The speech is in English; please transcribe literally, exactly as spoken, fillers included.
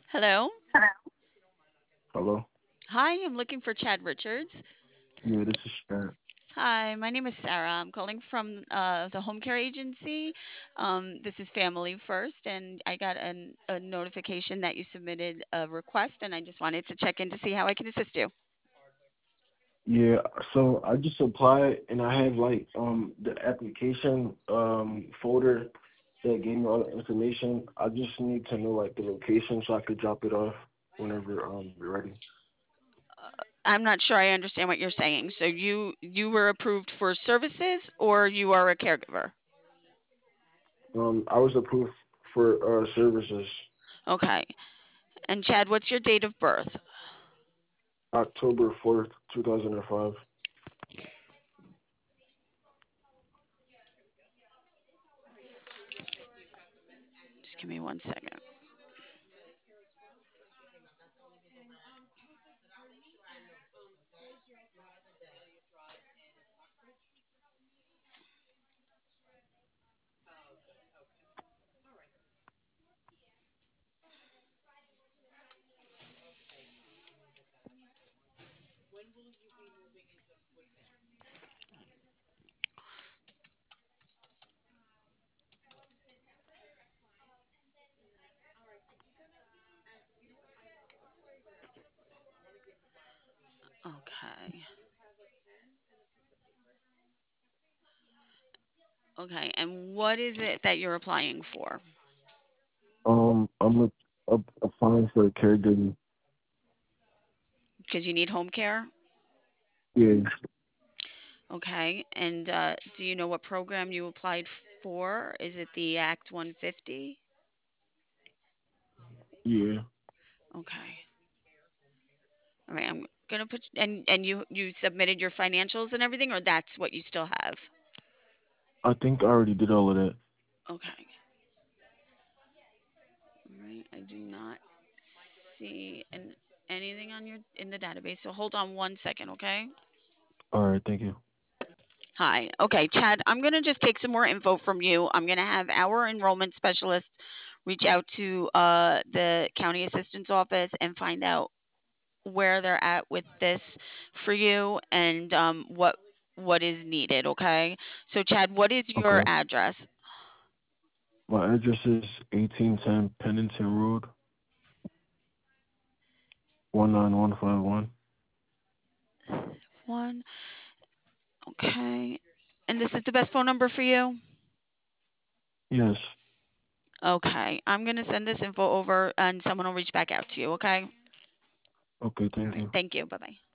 Hello. Hello? Hi, I'm looking for Chad Richards. Yeah, this is Stan. Hi, my name is Sarah. I'm calling from uh, the home care agency. Um, this is Family First, and I got an, a notification that you submitted a request, and I just wanted to check in to see how I can assist you. Yeah, so I just applied and I have like um the application um folder that gave me all the information. I just need to know like the location so I could drop it off whenever um you're ready. I'm not sure I understand what you're saying. So you you were approved for services, or you are a caregiver? Um I was approved for uh services Okay. And Chad, what's your date of birth? October fourth, two thousand five. Just give me one second. Okay. Okay. And what is it that you're applying for? Um I'm a, a, applying for a caregiver. Because you need home care? Yeah, Okay. And uh, do you know what program you applied for? Is it the Act one fifty? yeah. Okay. All right. I'm gonna put and and you you submitted your financials and everything, or that's what you still have? I think I already did all of that. Okay. All right. I do not see an, anything on your in the database. So hold on one second, okay? Alright, thank you. Hi. Okay, Chad, I'm going to just take some more info from you. I'm going to have our enrollment specialist reach out to uh, the county assistance office and find out where they're at with this for you and um, what what is needed, okay? So Chad, what is your Okay. address? My address is eighteen ten Pennington Road, one nine one five one. One. Okay. And this is the best phone number for you? Yes. Okay. I'm going to send this info over and someone will reach back out to you, okay? Okay, All thank right. you. Thank you. Bye-bye.